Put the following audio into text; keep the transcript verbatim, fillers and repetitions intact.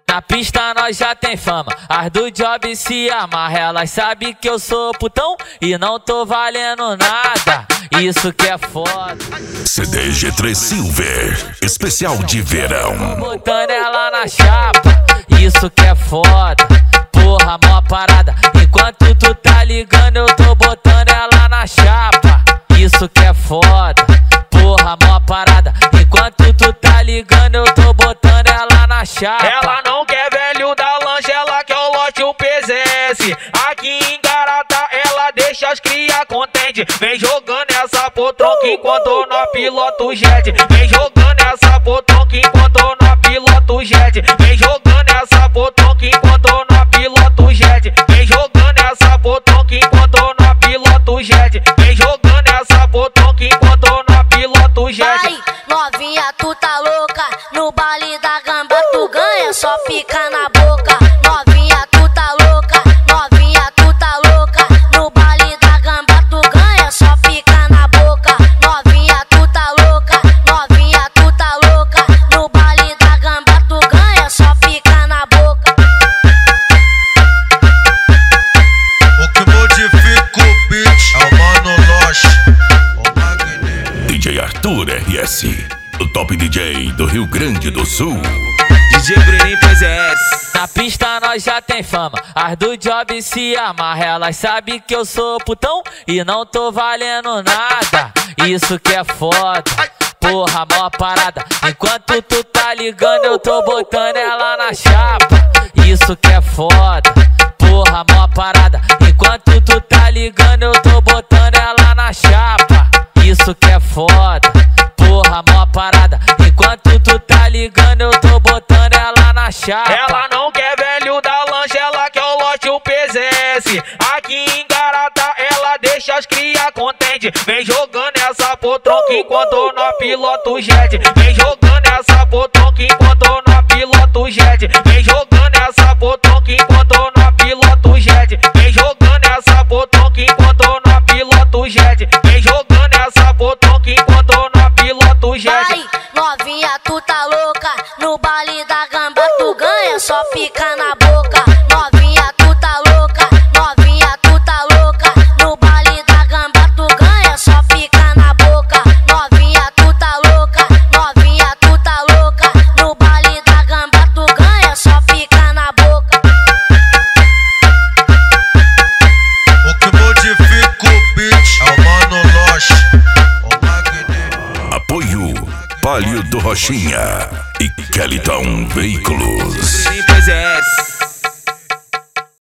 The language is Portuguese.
Na pista nós já tem fama, as do job se amarra. Elas sabem que eu sou putão e não tô valendo nada. Isso que é foda. C D G três Silver, especial de verão. Tô botando ela na chapa, isso que é foda. Porra, mó parada. Enquanto tu tá ligando, eu tô botando ela na chapa. Isso que é foda. Porra, mó parada. Enquanto tu tá ligando, eu tô botando ela na chapa. Ela não quer velho da lancha, ela quer o lote, o P Z S. Aqui em Garata, ela deixa as cria contente. Vem jogando essa potronca enquanto nós pilota o jet. Vem jogando essa potronca enquanto nós pilota o jet. Vem jogando essa potronca enquanto nós pilota o jet. Vem jogando essa potronca enquanto nós pilota o jet. Vem jogando essa potronca enquanto nós pilota o jet. Ai, novinha, tu tá louca. No baile da gamba tu ganha, só pica na boca. Novinha, tu tá louca. Novinha, tu tá louca. No baile da gamba tu ganha, só pica na boca. Novinha, tu tá louca. Novinha, tu tá louca. No baile da gamba tu ganha, só pica na boca. O que modifica o beat é o Mano Loche, o Magneto. D J Arthur R S, o top D J do Rio Grande do Sul. D J Bruninho P Z S. Na pista nós já tem fama, as do job se amarra. Elas sabem que eu sou putão e não tô valendo nada. Isso que é foda. Porra, mó parada. Enquanto tu tá ligando, eu tô botando ela na chapa. Isso que é foda. Porra, mó parada. Enquanto tu tá ligando, eu tô botando ela na chapa. Isso que é foda. Porra, mó parada. Enquanto tu tá ligando, eu tô botando ela na chapa. Ela não quer velho da lancha, ela quer o lote, o P Z S. Aqui em Garata, ela deixa as cria contente. Vem jogando essa potronca enquanto nós pilota o jet. Vem jogando essa potronca enquanto nós pilota o jet. Vem jogando essa potronca enquanto nós pilota o jet. Vem jogando essa potronca enquanto nós pilota o jet. Vem jogando essa potronca enquanto nós pilota o jet. Ai, novinha, tu tá louca. No baile da gamba tu ganha, só pica na boca. Novinha, tu tá louca. Novinha, tu tá louca. No baile da gamba tu ganha, só pica na boca. Novinha, tu tá louca. Novinha, tu tá louca. No baile da gamba tu ganha, só pica na boca. O que modifica o beat é o Mano Loche, o Magneto. Apoio Palio do Rochinha e Kellyton Veículos. Bruninho P Z S.